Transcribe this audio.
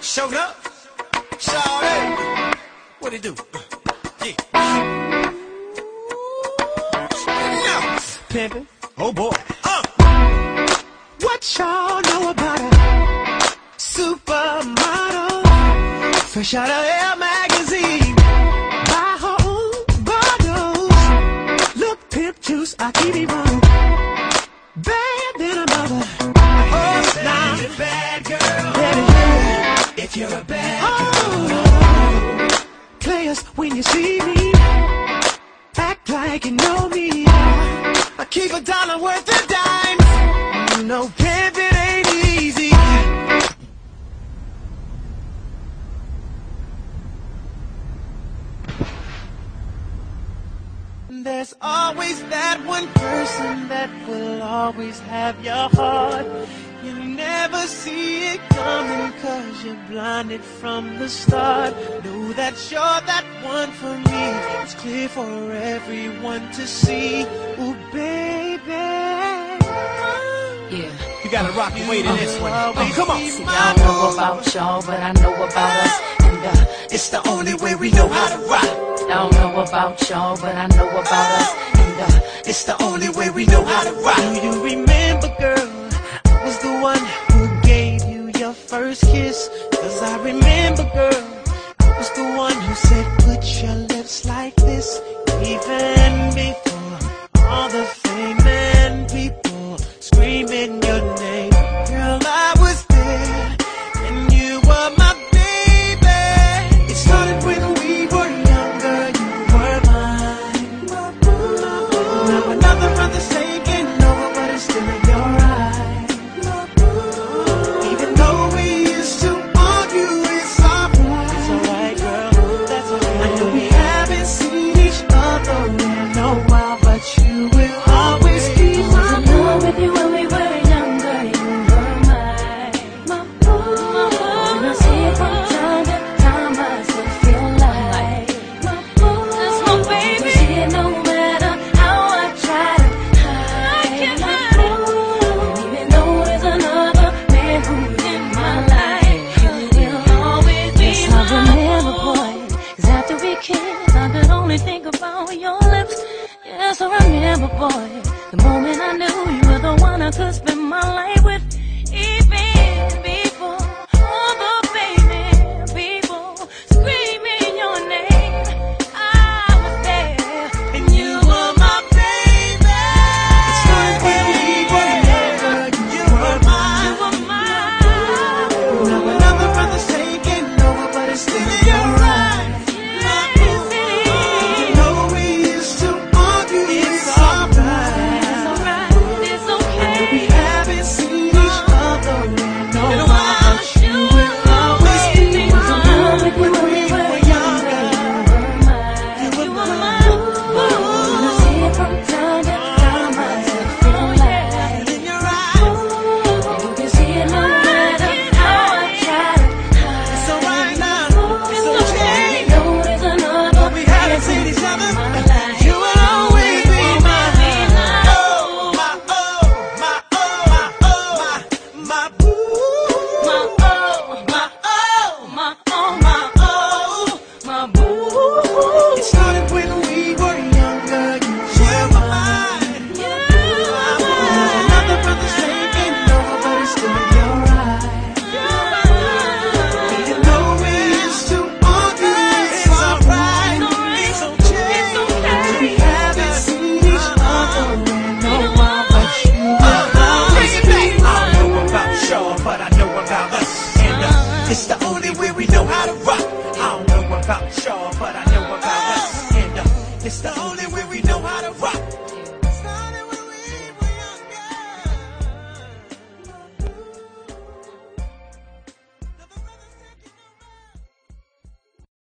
Showed up. Shawty. What it do? Yeah. Now, pimpin'. Oh boy. What y'all know about a supermodel? Fresh out of Elle magazine. Buy her own bottles. Look, pimp juice, I keep it wrong. Bad than a mother. Oh, now, bad girl. If you're a bad girl. Players, when you see me, act like you know me. I keep a dollar worth of dimes. No pimpin' ain't easy. There's always that one person that will always have your heart. You never see it coming 'cause you're blinded from the start. Know that you're that one for me. It's clear for everyone to see. Ooh, baby. Yeah. You gotta rock and wait in this one. Oh, come on. See, I don't know about y'all, but I know about us. And it's the only way we know how to rock. I don't know about y'all, but I know about us. And it's the only way we know how to rock. Do you remember, girl? I was the one who gave you your first kiss. 'Cause I remember, girl, I was the one who said, put your lips like this. Even before all the fame and people screaming your name. Girl, I was there, and you were my baby. It started when we were younger, you were mine. Now another brother's taking over, but it's still in your eyes. Even though we used to argue, it's alright. It's alright, girl, that's alright. I know we haven't seen each other in a while, but you will always be my boo. With you when we were younger, you were mine, my boo. And I see it from time to time, I still feel like my boo. That's my baby. See it no matter how I try to hide, my boo. Even though there's another man who's in my life, you will always be my boo. I remember, boy, 'cause after we kissed, I could only think about your lips. Yes, I remember, boy, the moment I knew you were the one I could spend